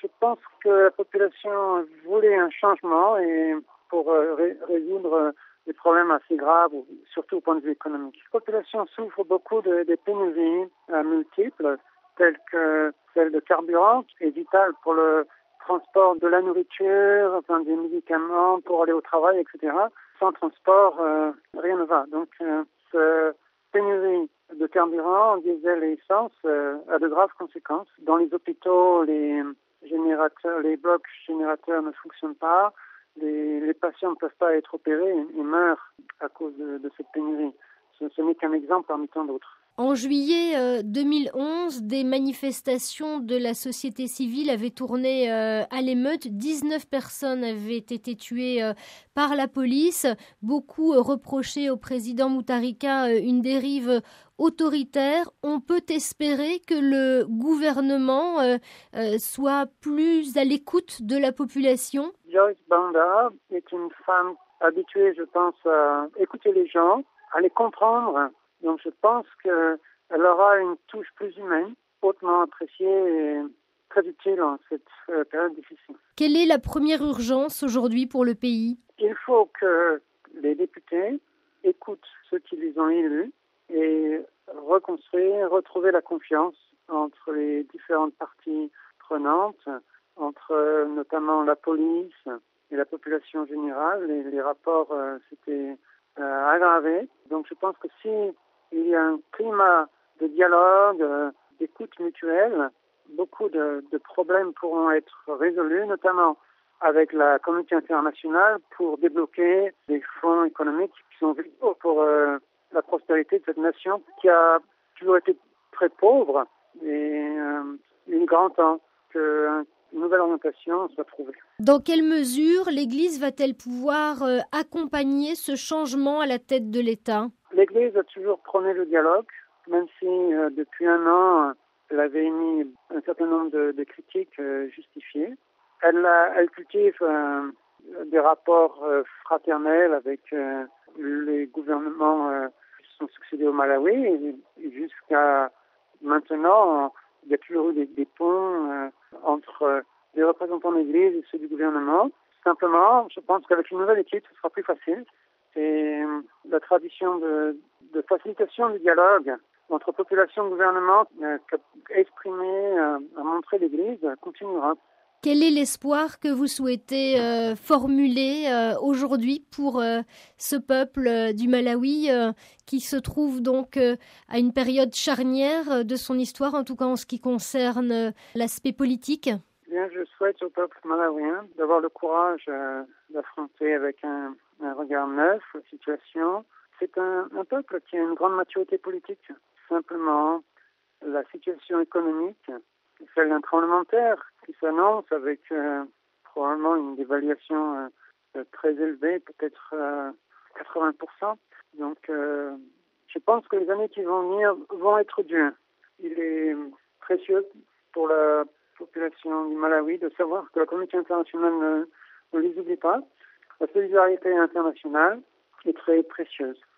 Je pense que la population voulait un changement et pour résoudre des problèmes assez graves, surtout au point de vue économique. La population souffre beaucoup de pénuries multiples, telles que celle de carburant, qui est vitale pour le transport de la nourriture, enfin des médicaments pour aller au travail, etc. Sans transport, rien ne va. Donc, cette pénurie de carburant, diesel et essence a de graves conséquences. Dans les hôpitaux, les blocs générateurs ne fonctionnent pas. Les patients ne peuvent pas être opérés et meurent à cause de cette pénurie. Ce n'est qu'un exemple parmi tant d'autres. En juillet 2011, des manifestations de la société civile avaient tourné à l'émeute. 19 personnes avaient été tuées par la police. Beaucoup reprochaient au président Mutharika une dérive autoritaire. On peut espérer que le gouvernement soit plus à l'écoute de la population. Joyce Banda est une femme habituée, je pense, à écouter les gens, à les comprendre. Donc je pense qu'elle aura une touche plus humaine, hautement appréciée et très utile en cette période difficile. Quelle est la première urgence aujourd'hui pour le pays ? Il faut que les députés écoutent ceux qui les ont élus et retrouver la confiance entre les différentes parties prenantes, entre notamment la police et la population générale. Les rapports s'étaient aggravés. Donc je pense que si il y a un climat de dialogue, d'écoute mutuelle, beaucoup de problèmes pourront être résolus, notamment avec la communauté internationale pour débloquer des fonds économiques qui sont vitaux pour la prospérité de cette nation qui a toujours été très pauvre et il est grand temps qu'une nouvelle orientation soit trouvée. Dans quelle mesure l'Église va-t-elle pouvoir accompagner ce changement à la tête de l'État ? L'Église a toujours prôné le dialogue, même si depuis un an, elle avait émis un certain nombre de critiques justifiées. Elle cultive des rapports fraternels avec les gouvernements qui se sont succédés au Malawi. Et jusqu'à maintenant, il y a toujours eu des ponts entre les représentants de l'Église et ceux du gouvernement. Simplement, je pense qu'avec une nouvelle équipe, ce sera plus facile. Et la tradition de facilitation du dialogue entre population et gouvernement qu'a exprimé, a montré l'Église, continuera. Quel est l'espoir que vous souhaitez formuler aujourd'hui pour ce peuple du Malawi qui se trouve donc à une période charnière de son histoire, en tout cas en ce qui concerne l'aspect politique ? Bien, je souhaite au peuple malawien d'avoir le courage d'affronter avec un regard neuf la situation. C'est un peuple qui a une grande maturité politique. Simplement, la situation économique, celle d'un tremblement de terre qui s'annonce avec probablement une dévaluation très élevée, peut-être 80%. Donc, je pense que les années qui vont venir vont être dures. Il est précieux pour la population du Malawi de savoir que la communauté internationale ne les oublie pas. La solidarité internationale est très précieuse.